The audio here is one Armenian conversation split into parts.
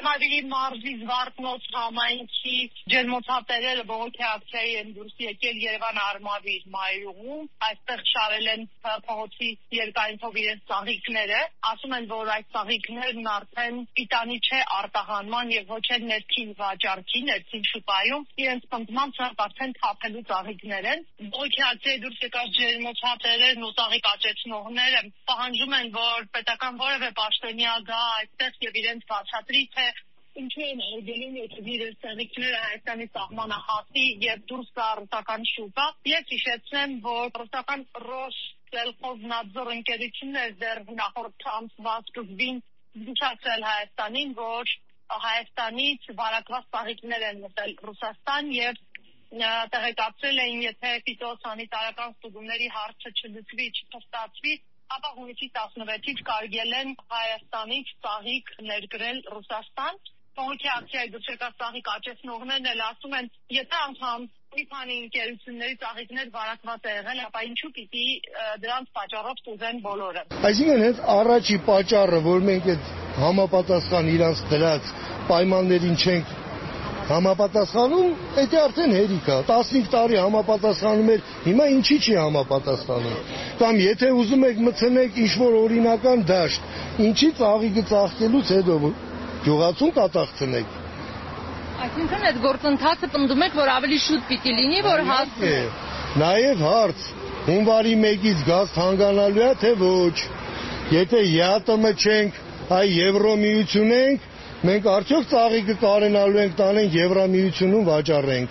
Արմավիրի մարզի Զվարթնոց համայնքի ջերմոցատերերը բողոքի ակցիայի են դուրս եկել Երևան Արմավիր մայրուղում, այստեղ շարել են փողոցի երկայնքով իրենց ծաղիկները, ասում են, որ այդ ծաղիկներն արդեն պիտանի չէ արտահանման եւ ոչ էլ ներքին վաճառքի, ներքին շուկայում, իրենց պնդմամբ արդեն թափելու ծաղիկներ են։ Բողոքի ակցիայի դուրս եկած ջերմոցատերերն ու ծաղիկ աճեցնողները պահանջում են, որ պետական որևէ պաշտոնյա գա այստեղ եւ իրենց բացատրի, թե ինչու են արգելում իրենց ծաղիկները Հայաստանի սահմանը հասի եւ դուրս գա ռուսական շուկա։ Ես հիշեցնեմ, որ ռուսական Ռոսսելխոզնադզոր ընկերությունն էր դեռ նախորդ ամսվա սկզբին զգուշացրել Հայաստանին, որ Հայաստանից վարակված ծաղիկներ են մտել Ռուսաստան եւ տեղեկացրել էին, եթե ֆիտոսանիտարական ստուգումների հարցը չլուծվի, չփոխտացվի, ապա հունիսի 16-ից կարելի են Հայաստանից ծաղիկ ներկրել Ռուսաստան։ Բողոքի ակցիայի դուրս եկած ծաղիկ աճեցնողներն էլ ասում են, եթե անգամ մի քանի ընկերությունների ծաղիկներ վարակված է եղել, ապա ինչու պիտի դրանց պատճառով ստուգեն բոլորը։ Այսինքն հենց առաջի պատճառը, որ մենք այդ համապատասխան իրանց դրած պայմաններին չենք համապատասխանում, դա արդեն հերիք է։ 15 տարի համապատասխանում էր, հիմա ինչի չի համապատասխանում։ Կամ եթե ուզում եք մտցնեք ինչ-որ օրինական դաշտ, ինչի ծաղիկը ծաղկելուց հետո գյուղացուն կատաղցնեք։ Այսինքն այդ գործընթացը պնդում եք, որ ավելի շուտ պիտի լինի, որ հասնի։ Նաև հարց, հունվարի 1-ից գազ հանգանալու է, թե ոչ։ Եթե ԵԱՏՄ չենք, այ Եվրոմիություն ենք, մենք արդյոք ծաղիկը կարենալու ենք տանենք Եվրամիությունում վաճառենք։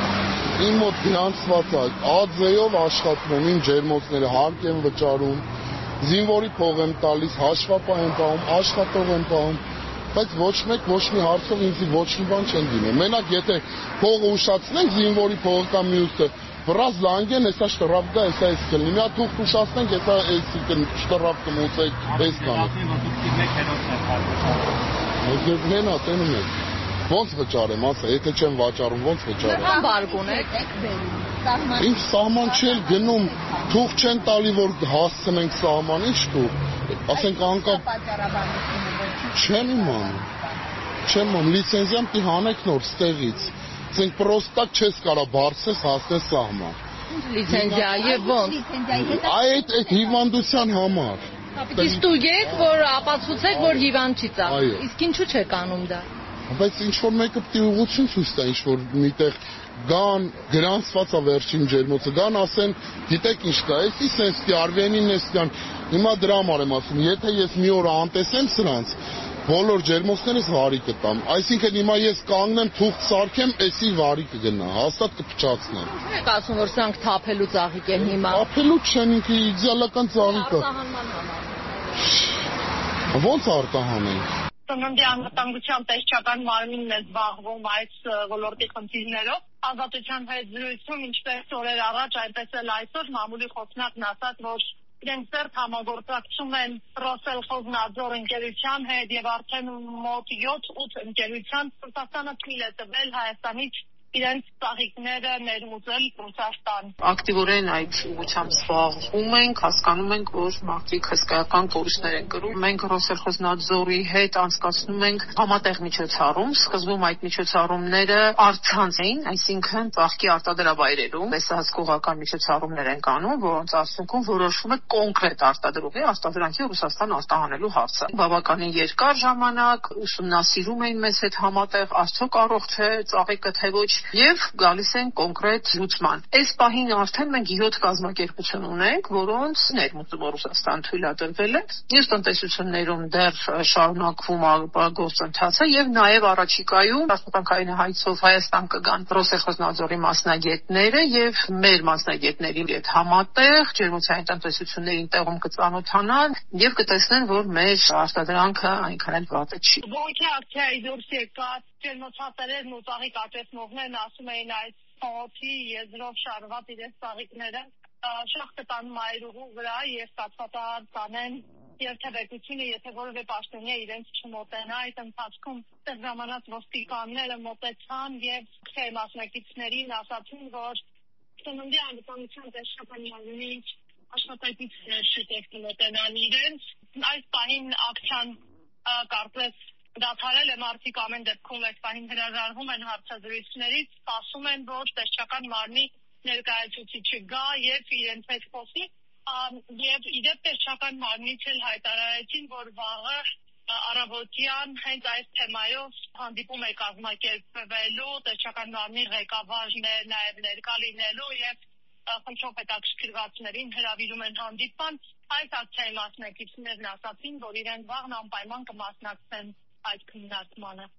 Իմ մոտ ֆինանսված է, ԱՁ-ով աշխատում եմ, իմ ջերմոցները հարկ եմ վճարում, զինվորի փող եմ տալիս, հաշվապահ եմ պահում, աշխատող եմ պահում, բայց ոչ մեկ ոչ մի հարցով ինձ ոչ մի բան չեն դիմում։ Մենակ եթե փողը ուշացնենք, զինվորի փողը կամ մյուսը, վրազ լանգեն, հեսա շտրապկա, հեսա էս կլինի։ Մի հատ թուղթ ուշացնենք, հեսա էս շտրապկը մուծեք, էս կանենք։ Մենա տենում եք։ Ոնց վճարեմ, ասա, եթե չեմ վաճառում, ոնց վճարեմ։ Համբարգ ունեք։ Ինչ սահման չել գնում, թուղթ չեն տալի, որ հասցնենք սահման, ինչ թուղթ։ Ասենք անկապ չեմ իմանում։ Չեմ իմանում, լիցենզիան պիտի հանեք նոր ստեղից։ Ասենք պրոստակ չես կարա բարձես հասնես սահման։ Ինչ լիցենզիա եւ ոնց։ Այդ հիվանդության համար։ Պիտի ստուգեք, որ ապացուցեք, որ հիվանդ չի ծաղ։ Իսկ ինչու չեք անում դա։ Բայց ինչ-որ մեկը պիտի ուղղություն ցույց տա, ինչ-որ միտեղ գան գրանցված է վերջին ջերմոցը, գան ասեն, գիտեք ինչ կա, էսի սենսի Արվենին էստյան։ Հիմա դրա համար եմ ասում, եթե ես մի օր անտեսեմ սրանց, բոլոր ջերմոցներս վարի կտամ։ Այսինքն հիմա ես կանգնեմ, թուղթ սարքեմ, էսի վարի կգնա, հաստատ կփչացնեմ։ Ինչ եք ասում, որ սրանք թափելու ծաղիկ են հիմա։ Թափելու չեն, ինքը իդեալական ծաղիկ է։ Ոնց արտահանենք։ Ծննդի անվտանգության տեսչական մարմինն է զբաղվում այս ոլորտի խնդիրներով։ Ազատության հետ զրույցում ինչպես օրեր առաջ, այնպես էլ այսօր մամուլի խոսնակն ասաց, որ իրենք ծերտ համագործակցում են Ռոսսելխոզնադզոր ընկերության հետ եւ արդեն մոտ 7-8 ընկերության Ռուսաստանը թույլ է տվել Հայաստանից իրենց ծաղիկները ներմուծել Ռուսաստան։ Ակտիվորեն այդ ուղղությամբ զբաղվում ենք, հասկանում ենք, որ մարդիկ հսկայական կորուստներ են կրում։ Մենք Ռոսսելխոզնադզորի հետ անցկացնում ենք համատեղ միջոցառում։ Սկզբում այդ միջոցառումները առցանց էին, այսինքն ծաղկի արտադրավայրերում տեսահսկողական միջոցառումներ են անում, որոնց արդյունքում որոշվում է կոնկրետ արտադրողի արտադրանքի Ռուսաստան արտահանելու հարցը։ Բավականին երկար ժամանակ ուսումնասիրում էին մեզ հետ համատեղ, արդյոք առողջ է ծաղիկը թե ոչ, եւ գալիս են կոնկրետ լուծման։ Այս պահին արդեն մենք 7 կազմակերպություն ունենք, որոնց ներմուծումը Ռուսաստան թույլատրվել է։ Մյուս տնտեսություններում դեռ շարունակվում է գործընթացը եւ նաեւ առաջիկայում աշխատանքային հայցով Հայաստան կգան Ռոսսելխոզնադզորի մասնագետները եւ մեր մասնագետների հետ համատեղ ջերմոցային տնտեսություններին տեղում կծանոթանան եւ կտեսնեն, որ մեր արտադրանքը այնքան էլ վատ չի։ Բողոքի ակցիայի դուրս եկած ջերմոցատերերն ու ծաղիկ աճեցնողներն ասում էին այս փողոցի եզրով շարված իրենց ծաղիկները շահ կտան մայրուղու վրա եւ ստացվածան տանեն երթևեկությունը, եթե որևէ պաշտոնյա իրենց չմոտենա։ Այդ ընթացքում այդտեղ ժամանած ոստիկանները մոտեցան եւ մասնակիցներին ասացին, որ ծննդի անվտանգության տեսչական մարմնի աշխատակիցներ շուտով կմոտենան իրենց։ Այս պահին ակցիան կարծես դադարել է, մարդիկ ամեն դեպքում այս պահին հրաժարվում են հարցազրույցներից, ասում են, որ տեսչական մարմնի ներկայացուցիչը գա եւ իրենց հետ խոսի, եւ իդեպ տեսչական մարմնից էլ հայտարարեցին, որ վաղը առավոտյան հենց այս թեմայով հանդիպում է կազմակերպվելու, տեսչական մարմնի ղեկավարն է նաեւ ներկա լինելու եւ խնդրող հետաքրքրվածներին հրավիրում են հանդիպման։ Այս ակցիայի մասնակիցներն ասացին, որ իրենք վաղն անպայման կմասնակցեն այդ քննարկմանը։